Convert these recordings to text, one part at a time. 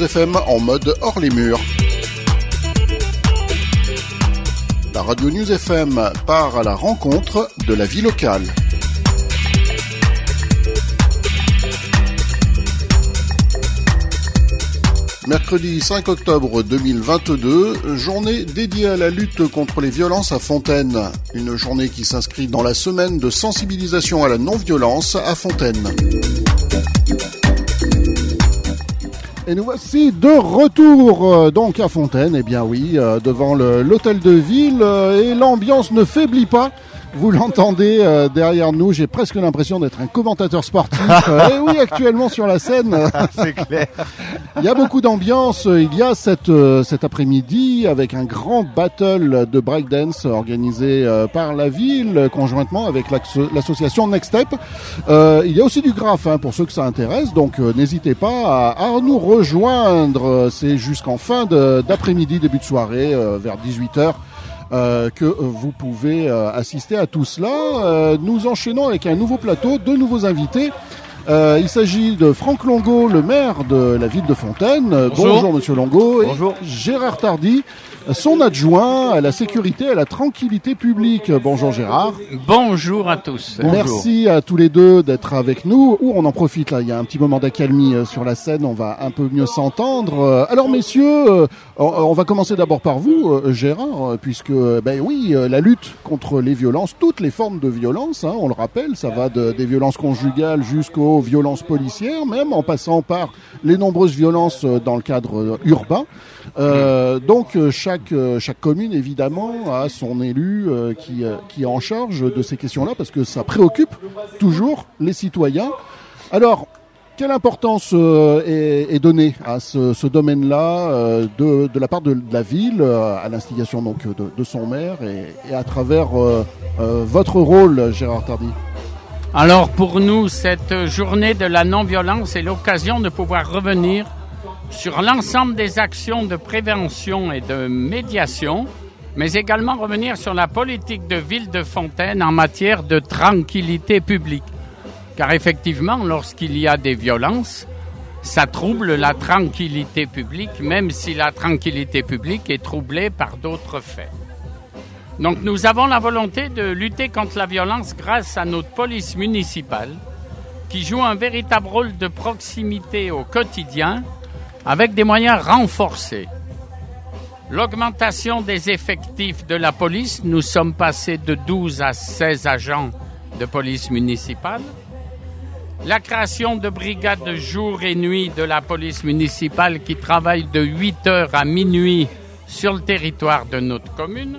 News FM en mode hors les murs. La Radio News FM part à la rencontre de la vie locale. Mercredi 5 octobre 2022, journée dédiée à la lutte contre les violences à Fontaine. Une journée qui s'inscrit dans la semaine de sensibilisation à la non-violence à Fontaine. Et nous voici de retour donc à Fontaine, eh bien oui, devant l'hôtel de ville, et l'ambiance ne faiblit pas. Vous l'entendez derrière nous, j'ai presque l'impression d'être un commentateur sportif. Et oui, actuellement sur la scène. C'est clair. Il y a beaucoup d'ambiance. Il y a cet après-midi avec un grand battle de breakdance organisé par la ville conjointement avec l'association Next Step. Il y a aussi du graphe pour ceux que ça intéresse. Donc n'hésitez pas à nous rejoindre. C'est jusqu'en fin d'après-midi, début de soirée, vers 18h. Que vous pouvez assister à tout cela. Nous enchaînons avec un nouveau plateau, deux nouveaux invités. Il s'agit de Franck Longo, le maire de la ville de Fontaine. Bonjour Monsieur Longo. Bonjour. Et Gérard Tardy, son adjoint à la sécurité et à la tranquillité publique. Bonjour Gérard. Bonjour à tous. Merci à tous les deux d'être avec nous. On en profite là, il y a un petit moment d'accalmie sur la scène, on va un peu mieux s'entendre. Alors messieurs, on va commencer d'abord par vous Gérard, puisque la lutte contre les violences, toutes les formes de violence, on le rappelle, ça va des violences conjugales jusqu'aux violences policières, même en passant par les nombreuses violences dans le cadre urbain. Donc chaque commune évidemment a son élu qui est en charge de ces questions-là parce que ça préoccupe toujours les citoyens. Alors, quelle importance est donnée à ce domaine-là de la part de la ville, à l'instigation donc de son maire et à travers votre rôle, Gérard Tardy? Alors pour nous, cette journée de la non-violence est l'occasion de pouvoir revenir sur l'ensemble des actions de prévention et de médiation, mais également revenir sur la politique de Ville de Fontaine en matière de tranquillité publique. Car effectivement, lorsqu'il y a des violences, ça trouble la tranquillité publique, même si la tranquillité publique est troublée par d'autres faits. Donc nous avons la volonté de lutter contre la violence grâce à notre police municipale qui joue un véritable rôle de proximité au quotidien avec des moyens renforcés. L'augmentation des effectifs de la police, nous sommes passés de 12 à 16 agents de police municipale. La création de brigades de jour et nuit de la police municipale qui travaillent de 8h à minuit sur le territoire de notre commune.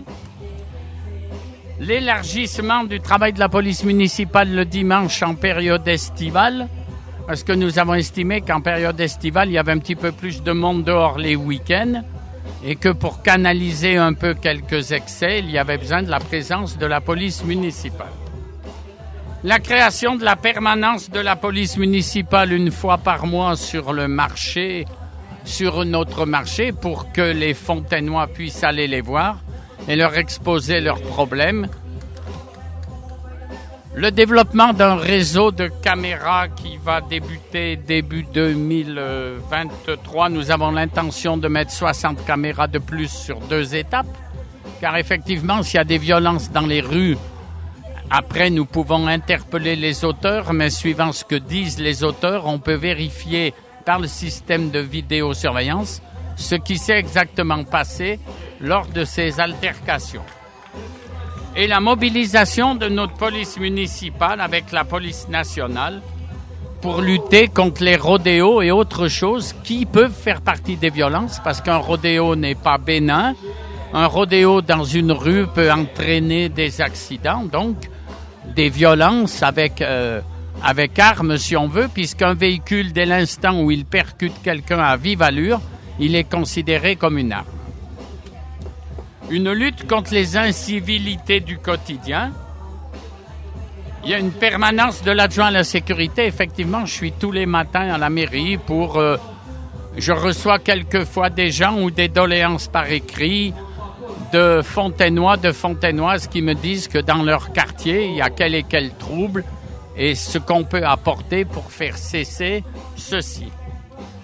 L'élargissement du travail de la police municipale le dimanche en période estivale, parce que nous avons estimé qu'en période estivale, il y avait un petit peu plus de monde dehors les week-ends et que pour canaliser un peu quelques excès, il y avait besoin de la présence de la police municipale. La création de la permanence de la police municipale une fois par mois sur le marché, sur notre marché, pour que les Fontainois puissent aller les voir et leur exposer leurs problèmes. Le développement d'un réseau de caméras qui va débuter début 2023. Nous avons l'intention de mettre 60 caméras de plus sur 2 étapes. Car effectivement, s'il y a des violences dans les rues, après nous pouvons interpeller les auteurs, mais suivant ce que disent les auteurs, on peut vérifier par le système de vidéosurveillance ce qui s'est exactement passé lors de ces altercations. Et la mobilisation de notre police municipale avec la police nationale pour lutter contre les rodéos et autres choses qui peuvent faire partie des violences, parce qu'un rodéo n'est pas bénin. Un rodéo dans une rue peut entraîner des accidents, donc des violences avec armes si on veut, puisqu'un véhicule, dès l'instant où il percute quelqu'un à vive allure, il est considéré comme une arme. Une lutte contre les incivilités du quotidien. Il y a une permanence de l'adjoint à la sécurité. Effectivement, je suis tous les matins à la mairie pour... je reçois quelquefois des gens ou des doléances par écrit de Fontainois, de Fontainoises qui me disent que dans leur quartier, il y a quel et quel trouble et ce qu'on peut apporter pour faire cesser ceci.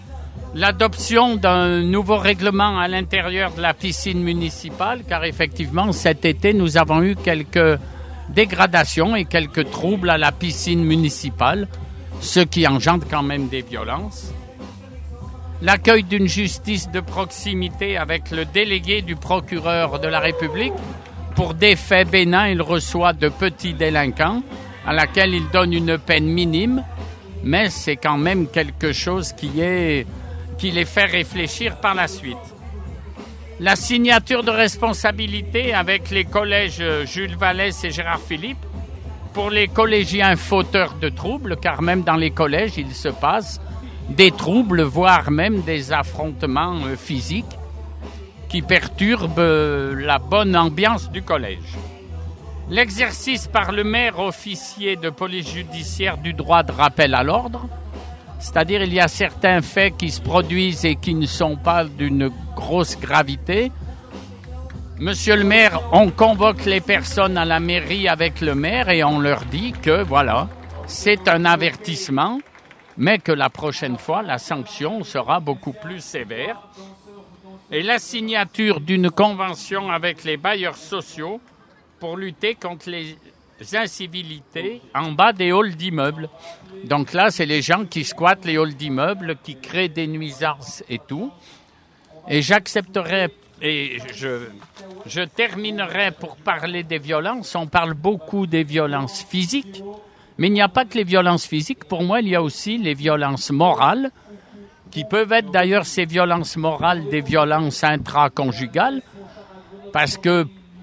l'adoption d'un nouveau règlement à l'intérieur de la piscine municipale, car effectivement, cet été, nous avons eu quelques dégradations et quelques troubles à la piscine municipale, ce qui engendre quand même des violences. L'accueil d'une justice de proximité avec le délégué du procureur de la République. Pour des faits bénins, il reçoit de petits délinquants à laquelle il donne une peine minime, mais c'est quand même quelque chose qui les fait réfléchir par la suite. La signature de responsabilité avec les collèges Jules Vallès et Gérard Philippe pour les collégiens fauteurs de troubles, car même dans les collèges, il se passe des troubles, voire même des affrontements physiques qui perturbent la bonne ambiance du collège. L'exercice par le maire officier de police judiciaire du droit de rappel à l'ordre, c'est-à-dire il y a certains faits qui se produisent et qui ne sont pas d'une grosse gravité. Monsieur le maire, on convoque les personnes à la mairie avec le maire et on leur dit que voilà, c'est un avertissement, mais que la prochaine fois, la sanction sera beaucoup plus sévère. Et la signature d'une convention avec les bailleurs sociaux pour lutter contre les incivilités en bas des halls d'immeubles. Donc là, c'est les gens qui squattent les halls d'immeubles, qui créent des nuisances et tout. Et j'accepterai, et je terminerai pour parler des violences. On parle beaucoup des violences physiques, mais il n'y a pas que les violences physiques. Pour moi, il y a aussi les violences morales, qui peuvent être d'ailleurs ces violences morales des violences intraconjugales, parce que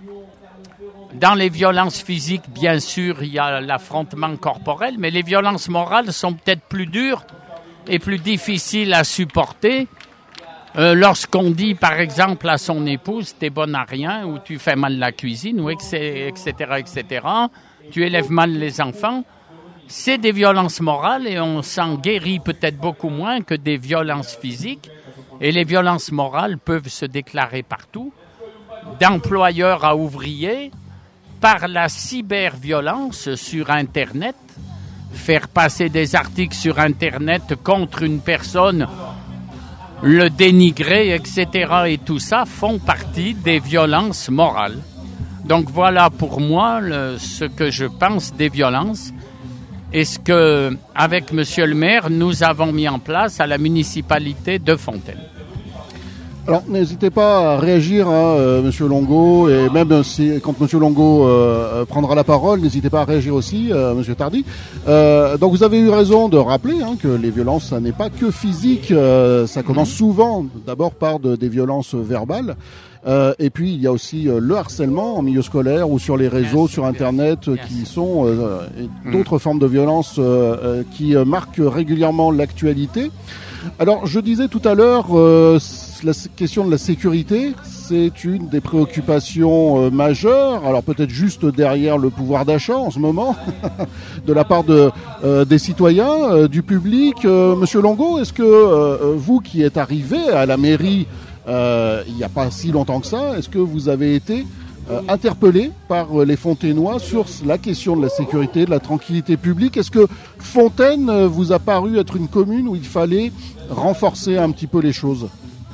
dans les violences physiques, bien sûr, il y a l'affrontement corporel, mais les violences morales sont peut-être plus dures et plus difficiles à supporter lorsqu'on dit, par exemple, à son épouse « t'es bonne à rien » ou « tu fais mal la cuisine » ou etc., etc., tu élèves mal les enfants. C'est des violences morales et on s'en guérit peut-être beaucoup moins que des violences physiques. Et les violences morales peuvent se déclarer partout, d'employeur à ouvrier, par la cyberviolence sur Internet, faire passer des articles sur Internet contre une personne, le dénigrer, etc. Et tout ça font partie des violences morales. Donc voilà pour moi ce que je pense des violences et ce que, avec Monsieur le maire, nous avons mis en place à la municipalité de Fontaine. Alors, n'hésitez pas à réagir, Monsieur Longo, et même quand Monsieur Longo prendra la parole, n'hésitez pas à réagir aussi, Monsieur Tardy. Donc, vous avez eu raison de rappeler que les violences, ça n'est pas que physique. Ça commence souvent, d'abord par des violences verbales. Et puis, il y a aussi le harcèlement en milieu scolaire ou sur les réseaux, sur Internet, qui sont d'autres formes de violences qui marquent régulièrement l'actualité. Alors, je disais tout à l'heure, la question de la sécurité, c'est une des préoccupations majeures. Alors, peut-être juste derrière le pouvoir d'achat en ce moment, de la part des citoyens, du public. Monsieur Longo, est-ce que vous qui êtes arrivé à la mairie il n'y a pas si longtemps que ça, est-ce que vous avez été interpellé par les Fontainois sur la question de la sécurité, de la tranquillité publique? Est-ce que Fontaine vous a paru être une commune où il fallait renforcer un petit peu les choses?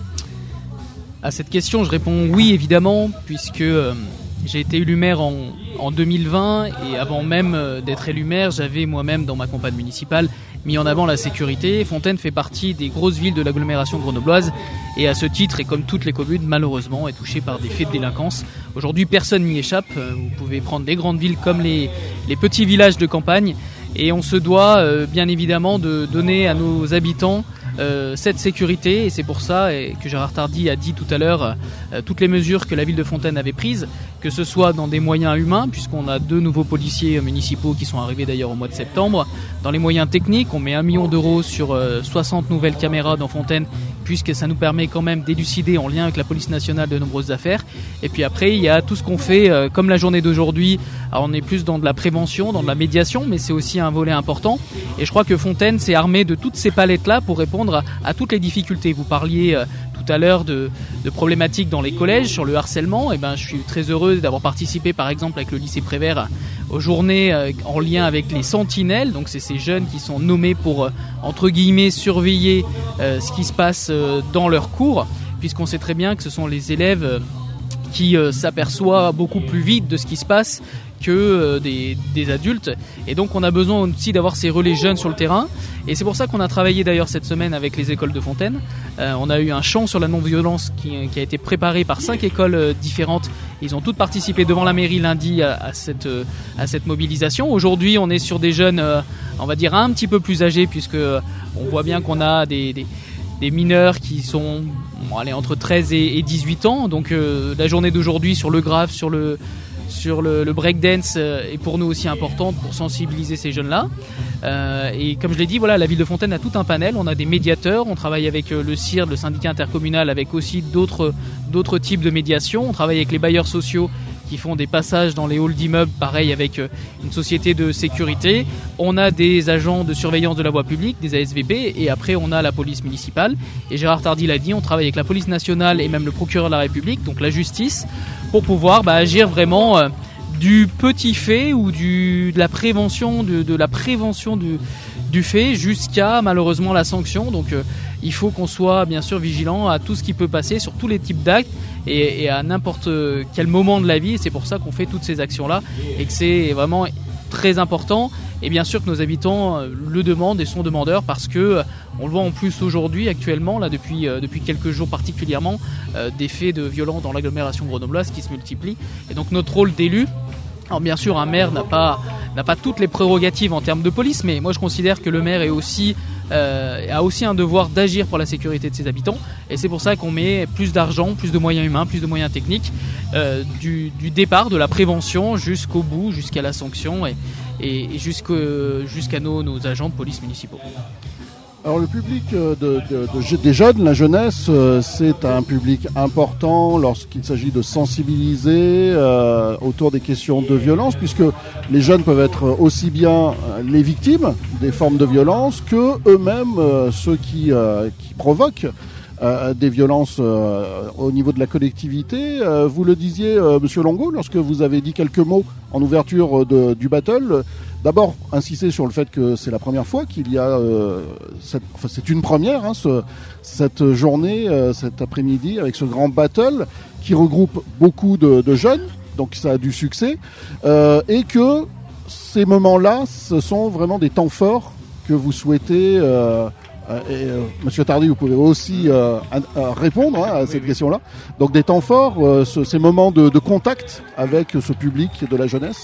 À cette question, je réponds oui, évidemment, puisque j'ai été élu maire en 2020 et avant même d'être élu maire, j'avais moi-même dans ma campagne municipale mis en avant la sécurité. Fontaine fait partie des grosses villes de l'agglomération grenobloise et à ce titre, et comme toutes les communes, malheureusement, est touchée par des faits de délinquance. Aujourd'hui, personne n'y échappe. Vous pouvez prendre des grandes villes comme les petits villages de campagne et on se doit bien évidemment de donner à nos habitants cette sécurité, et c'est pour ça et que Gérard Tardy a dit tout à l'heure toutes les mesures que la ville de Fontaine avait prises, que ce soit dans des moyens humains, puisqu'on a 2 nouveaux policiers municipaux qui sont arrivés d'ailleurs au mois de septembre, dans les moyens techniques, on met 1 million d'euros sur 60 nouvelles caméras dans Fontaine, puisque ça nous permet quand même d'élucider en lien avec la police nationale de nombreuses affaires. Et puis après, il y a tout ce qu'on fait, comme la journée d'aujourd'hui. Alors on est plus dans de la prévention, dans de la médiation, mais c'est aussi un volet important. Et je crois que Fontaine s'est armée de toutes ces palettes-là pour répondre à toutes les difficultés. Vous parliez tout à l'heure de problématiques dans les collèges sur le harcèlement, et ben je suis très heureux d'avoir participé par exemple avec le lycée Prévert aux journées en lien avec les sentinelles. Donc c'est ces jeunes qui sont nommés pour entre guillemets surveiller ce qui se passe dans leurs cours, puisqu'on sait très bien que ce sont les élèves qui s'aperçoivent beaucoup plus vite de ce qui se passe que des adultes, et donc on a besoin aussi d'avoir ces relais jeunes sur le terrain, et c'est pour ça qu'on a travaillé d'ailleurs cette semaine avec les écoles de Fontaine. On a eu un chant sur la non-violence qui a été préparé par 5 écoles différentes. Ils ont toutes participé devant la mairie lundi à cette mobilisation. Aujourd'hui on est sur des jeunes on va dire un petit peu plus âgés, puisque on voit bien qu'on a des mineurs qui sont entre 13 et 18 ans, donc la journée d'aujourd'hui sur le graphe, sur le breakdance est pour nous aussi importante pour sensibiliser ces jeunes-là. Et comme je l'ai dit, voilà, la ville de Fontaine a tout un panel. On a des médiateurs, on travaille avec le CIRD, le syndicat intercommunal, avec aussi d'autres types de médiation. On travaille avec les bailleurs sociaux qui font des passages dans les halls d'immeubles, pareil avec une société de sécurité. On a des agents de surveillance de la voie publique, des ASVP, et après on a la police municipale. Et Gérard Tardy l'a dit, on travaille avec la police nationale et même le procureur de la République, donc la justice, pour pouvoir agir vraiment du petit fait ou de la prévention du fait jusqu'à malheureusement la sanction. Donc il faut qu'on soit bien sûr vigilant à tout ce qui peut passer sur tous les types d'actes et à n'importe quel moment de la vie. Et c'est pour ça qu'on fait toutes ces actions-là et que c'est vraiment très important. Et bien sûr que nos habitants le demandent et sont demandeurs, parce que on le voit en plus aujourd'hui, actuellement, là depuis quelques jours particulièrement, des faits de violence dans l'agglomération grenobloise qui se multiplient. Et donc notre rôle d'élu, alors bien sûr un maire n'a pas toutes les prérogatives en termes de police, mais moi je considère que le maire a aussi un devoir d'agir pour la sécurité de ses habitants, et c'est pour ça qu'on met plus d'argent, plus de moyens humains, plus de moyens techniques, du départ de la prévention jusqu'au bout, jusqu'à la sanction et jusqu'à nos agents de police municipaux. Alors le public des jeunes, la jeunesse, c'est un public important lorsqu'il s'agit de sensibiliser autour des questions de violence, puisque les jeunes peuvent être aussi bien les victimes des formes de violence que eux-mêmes ceux qui provoquent des violences au niveau de la collectivité. Vous le disiez, Monsieur Longo, lorsque vous avez dit quelques mots en ouverture du battle. D'abord, insister sur le fait que c'est la première fois qu'il y a c'est une première, cette journée, cet après-midi, avec ce grand battle qui regroupe beaucoup de jeunes, donc ça a du succès, et que ces moments-là, ce sont vraiment des temps forts que vous souhaitez. Monsieur Tardy, vous pouvez aussi répondre à cette question-là. Donc des temps forts, ces moments de contact avec ce public de la jeunesse.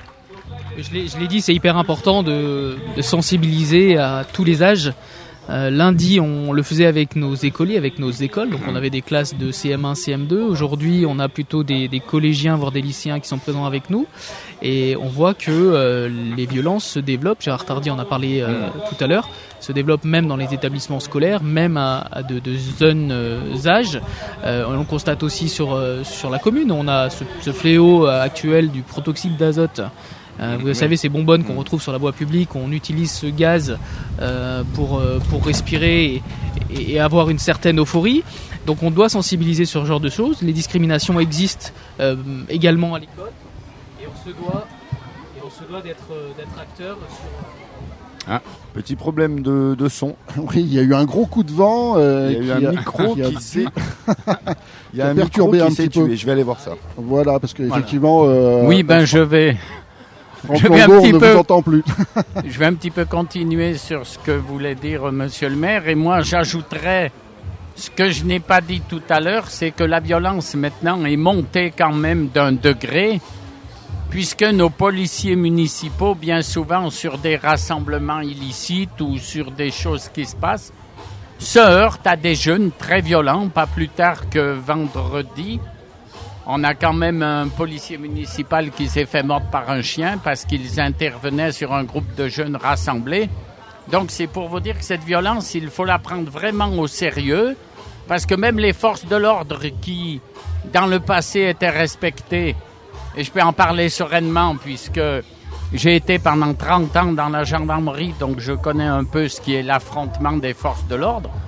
Je l'ai dit, c'est hyper important de sensibiliser à tous les âges. Lundi, on le faisait avec nos écoliers, avec nos écoles. Donc on avait des classes de CM1, CM2. Aujourd'hui, on a plutôt des collégiens, voire des lycéens qui sont présents avec nous. Et on voit que les violences se développent. Gérard Tardy en a parlé tout à l'heure. Se développent même dans les établissements scolaires, même à de jeunes âges. On le constate aussi sur la commune. On a ce fléau actuel du protoxyde d'azote. Vous savez, ces bonbonnes qu'on retrouve sur la voie publique, on utilise ce gaz pour respirer et avoir une certaine euphorie. Donc on doit sensibiliser sur ce genre de choses. Les discriminations existent également à l'école, et on se doit d'être acteur sur... Petit problème de son. Oui, il y a eu un gros coup de vent. Il y a eu un micro qui s'est... Il y a un perturbé micro un qui s'est petit peu. tué. Je vais aller voir ça. Voilà, parce qu'effectivement... Oui, je vais... Franck Longo, on ne vous entend plus. Je vais un petit peu continuer sur ce que voulait dire Monsieur le maire, et moi j'ajouterais ce que je n'ai pas dit tout à l'heure, c'est que la violence maintenant est montée quand même d'un degré, puisque nos policiers municipaux, bien souvent sur des rassemblements illicites ou sur des choses qui se passent, se heurtent à des jeunes très violents. Pas plus tard que vendredi, on a quand même un policier municipal qui s'est fait mordre par un chien parce qu'ils intervenaient sur un groupe de jeunes rassemblés. Donc c'est pour vous dire que cette violence, il faut la prendre vraiment au sérieux, parce que même les forces de l'ordre qui, dans le passé, étaient respectées, et je peux en parler sereinement puisque j'ai été pendant 30 ans dans la gendarmerie, donc je connais un peu ce qui est l'affrontement des forces de l'ordre.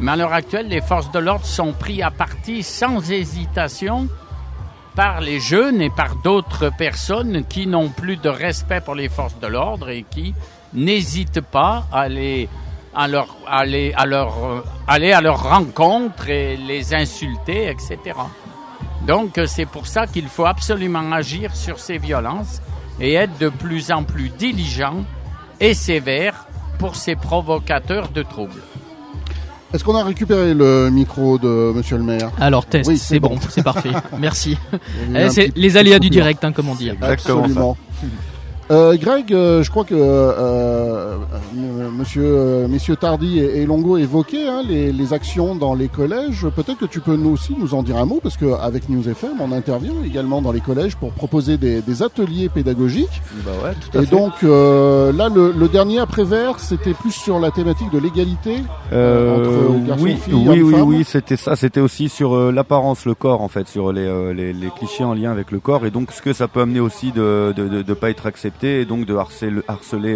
Mais à l'heure actuelle, les forces de l'ordre sont pris à partie sans hésitation par les jeunes et par d'autres personnes qui n'ont plus de respect pour les forces de l'ordre et qui n'hésitent pas à aller à leur rencontre et les insulter, etc. Donc c'est pour ça qu'il faut absolument agir sur ces violences et être de plus en plus diligent et sévère pour ces provocateurs de troubles. Est-ce qu'on a récupéré le micro de Monsieur le maire ? Alors test, Oui, c'est bon, c'est parfait. Merci. Il y a C'est un petit les aléas du coupure. direct, hein, comme on dit. Exactement Absolument. Greg, je crois que messieurs Tardy et Longo évoquaient les actions dans les collèges. Peut-être que tu peux nous aussi nous en dire un mot, parce qu'avec News FM, on intervient également dans les collèges pour proposer des ateliers pédagogiques. Bah ouais, tout à Et fait. donc là, le dernier après-vers, c'était plus sur la thématique de l'égalité entre garçons, filles, hommes, oui, c'était ça. C'était aussi sur l'apparence, le corps, en fait, sur les clichés en lien avec le corps, et donc ce que ça peut amener aussi de pas être accepté, et donc de harceler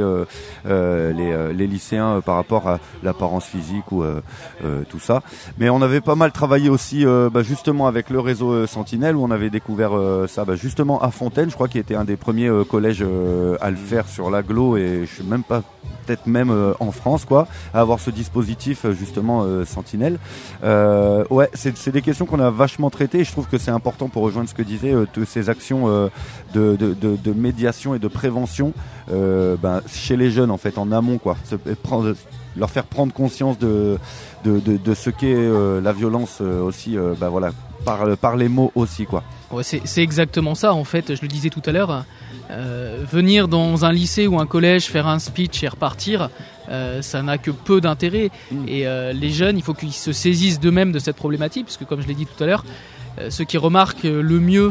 les lycéens par rapport à l'apparence physique ou tout ça. Mais on avait pas mal travaillé aussi justement avec le réseau Sentinelle, où on avait découvert ça justement à Fontaine, je crois, qui était un des premiers collèges à le faire sur l'agglo, et je sais même pas, peut-être même en France, quoi, à avoir ce dispositif justement Sentinelle. Ouais, c'est des questions qu'on a vachement traitées, et je trouve que c'est important, pour rejoindre ce que disait, de ces actions de médiation et de prévention chez les jeunes, en fait, en amont, quoi, leur faire prendre conscience de ce qu'est la violence aussi, par les mots aussi, quoi. Ouais, c'est exactement ça, en fait. Je le disais tout à l'heure. Venir dans un lycée ou un collège, faire un speech et repartir, ça n'a que peu d'intérêt. Et les jeunes, il faut qu'ils se saisissent d'eux-mêmes de cette problématique, parce que comme je l'ai dit tout à l'heure, ceux qui remarquent le mieux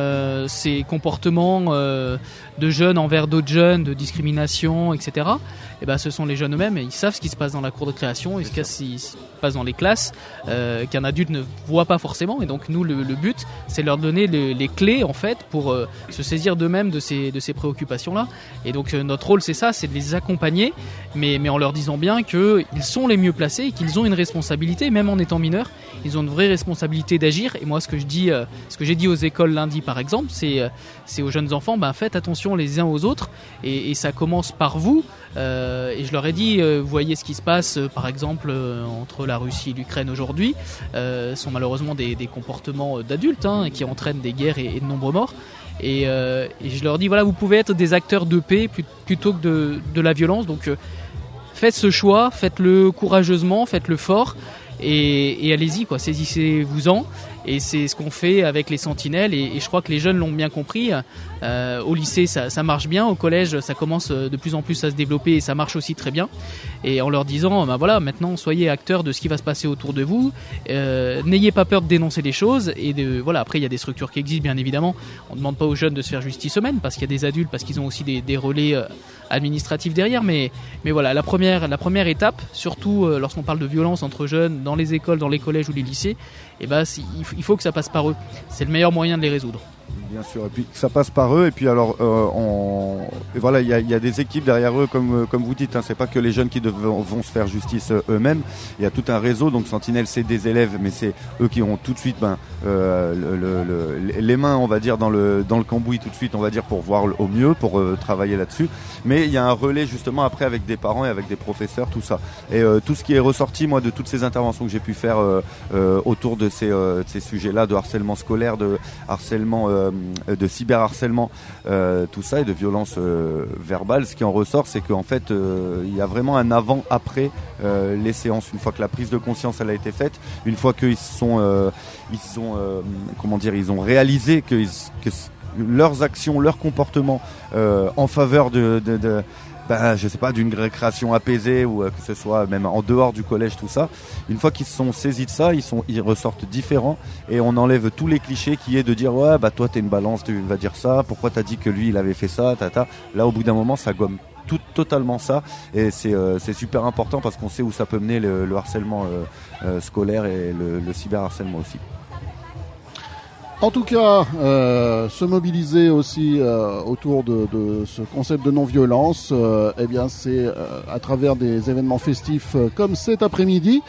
ces comportements de jeunes envers d'autres jeunes, de discrimination, etc., ce sont les jeunes eux-mêmes, et ils savent ce qui se passe dans la cour de création et ce qui se passe dans les classes, qu'un adulte ne voit pas forcément. Et donc nous, le but, c'est de leur donner les clés, en fait, pour se saisir d'eux-mêmes de ces préoccupations-là. Et donc notre rôle, c'est ça, c'est de les accompagner, mais en leur disant bien qu'ils sont les mieux placés et qu'ils ont une responsabilité, même en étant mineurs, ils ont une vraie responsabilité d'agir. Et moi, ce que j'ai dit aux écoles lundi, par exemple, c'est aux jeunes enfants, faites attention les uns aux autres, et ça commence par vous. Et je leur ai dit, vous voyez ce qui se passe, par exemple, entre la Russie et l'Ukraine aujourd'hui, sont malheureusement des comportements d'adultes qui entraînent des guerres et de nombreux morts. Et je leur dis, voilà, vous pouvez être des acteurs de paix plutôt que de la violence. Donc faites ce choix, faites-le courageusement, faites-le fort, et allez-y, quoi, saisissez-vous-en. Et c'est ce qu'on fait avec les sentinelles, et je crois que les jeunes l'ont bien compris. Au lycée, ça marche bien. Au collège, ça commence de plus en plus à se développer, et ça marche aussi très bien. Et en leur disant, voilà, maintenant, soyez acteurs de ce qui va se passer autour de vous. N'ayez pas peur de dénoncer les choses. Et voilà, après, il y a des structures qui existent, bien évidemment. On ne demande pas aux jeunes de se faire justice eux-mêmes, parce qu'il y a des adultes, parce qu'ils ont aussi des relais administratifs derrière. Mais voilà, la première étape, surtout lorsqu'on parle de violence entre jeunes, dans les écoles, dans les collèges ou les lycées, il faut que ça passe par eux. C'est le meilleur moyen de les résoudre. Bien sûr, et puis ça passe par eux, et puis alors et voilà, il y a des équipes derrière eux, comme vous dites, c'est pas que les jeunes qui vont se faire justice eux-mêmes. Il y a tout un réseau, donc Sentinelle, c'est des élèves, mais c'est eux qui ont tout de suite les mains, on va dire, dans le cambouis tout de suite, on va dire, pour voir au mieux, pour travailler là-dessus. Mais il y a un relais justement après avec des parents et avec des professeurs, tout ça. Et tout ce qui est ressorti, moi, de toutes ces interventions que j'ai pu faire autour de ces sujets-là, de harcèlement scolaire, de harcèlement, de cyberharcèlement, tout ça, et de violence verbale, ce qui en ressort, c'est qu'en fait, il y a vraiment un avant-après les séances. Une fois que la prise de conscience elle a été faite, une fois qu'ils ils ont réalisé que leurs actions, leurs comportements en faveur je sais pas, d'une récréation apaisée, ou que ce soit même en dehors du collège, tout ça. Une fois qu'ils se sont saisis de ça, ils ressortent différents, et on enlève tous les clichés qui est de dire ouais, toi t'es une balance, tu vas dire ça, pourquoi t'as dit que lui il avait fait ça, tata. Là, au bout d'un moment, ça gomme totalement ça, et c'est super important, parce qu'on sait où ça peut mener le harcèlement scolaire et le cyberharcèlement aussi. En tout cas, se mobiliser aussi autour de ce concept de non-violence, c'est à travers des événements festifs comme cet après-midi.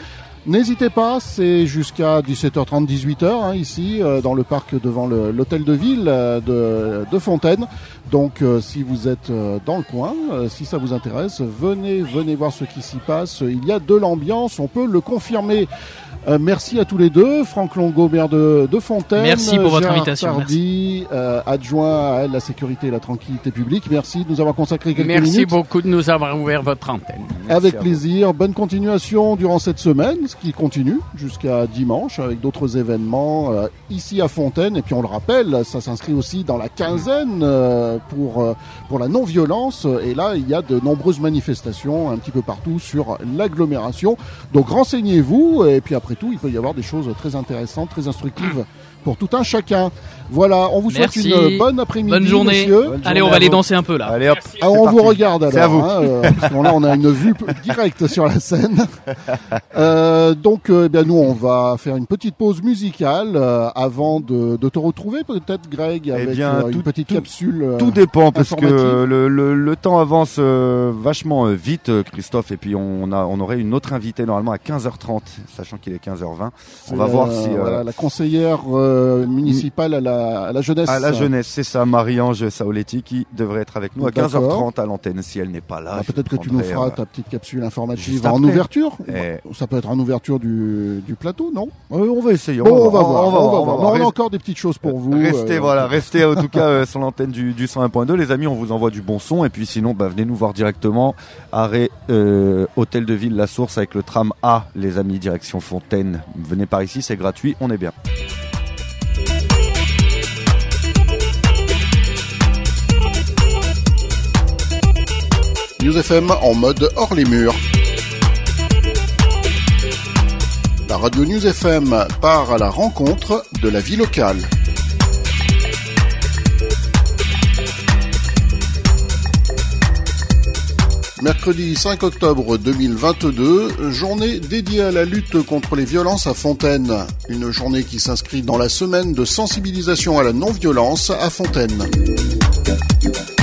N'hésitez pas, c'est jusqu'à 17h30, 18h ici dans le parc devant l'hôtel de ville de Fontaine. Donc si vous êtes dans le coin, si ça vous intéresse, venez voir ce qui s'y passe. Il y a de l'ambiance, on peut le confirmer. Merci à tous les deux, Franck Longo, maire de Fontaine. Merci pour votre Gérard invitation. Tardy, adjoint à la sécurité et la tranquillité publique. Merci de nous avoir consacré quelques minutes. Merci beaucoup de nous avoir ouvert votre antenne. Avec plaisir. Bonne continuation durant cette semaine, ce qui continue jusqu'à dimanche avec d'autres événements ici à Fontaine. Et puis on le rappelle, ça s'inscrit aussi dans la quinzaine pour la non-violence. Et là, il y a de nombreuses manifestations un petit peu partout sur l'agglomération. Donc renseignez-vous et puis après tout, il peut y avoir des choses très intéressantes, très instructives pour tout un chacun. Voilà, on vous souhaite une bonne après-midi, bonne journée. messieurs. Allez, on va aller danser un peu là. Allez hop, On parti. vous regarde alors, C'est à vous. parce que là on a une vue directe sur la scène. Donc nous on va faire une petite pause musicale avant de te retrouver peut-être Greg avec une petite capsule. Tout dépend parce que informative. le temps avance vachement vite, Christophe, et puis on aurait une autre invitée normalement à 15h30, sachant qu'il est 15h20. On va voir si voilà, la conseillère municipale à la jeunesse. À la jeunesse, c'est ça, Marie-Ange Saoletti qui devrait être avec nous à D'accord. 15h30 à l'antenne. Si elle n'est pas là, Peut-être que tu nous feras ta petite capsule informative juste en après. ouverture. Eh. Ça peut être en ouverture du plateau, non? On va essayer. Bon, on va voir. On a Restez- encore des petites choses pour vous. Restez en tout cas sur l'antenne du 101.2. Les amis, on vous envoie du bon son. Et puis sinon, venez nous voir directement. Arrêt Hôtel de Ville La Source avec le tram A, les amis, direction Fontaine. Venez par ici, c'est gratuit, on est bien. News FM en mode hors les murs. La radio News FM part à la rencontre de la vie locale. Mercredi 5 octobre 2022, journée dédiée à la lutte contre les violences à Fontaine. Une journée qui s'inscrit dans la semaine de sensibilisation à la non-violence à Fontaine.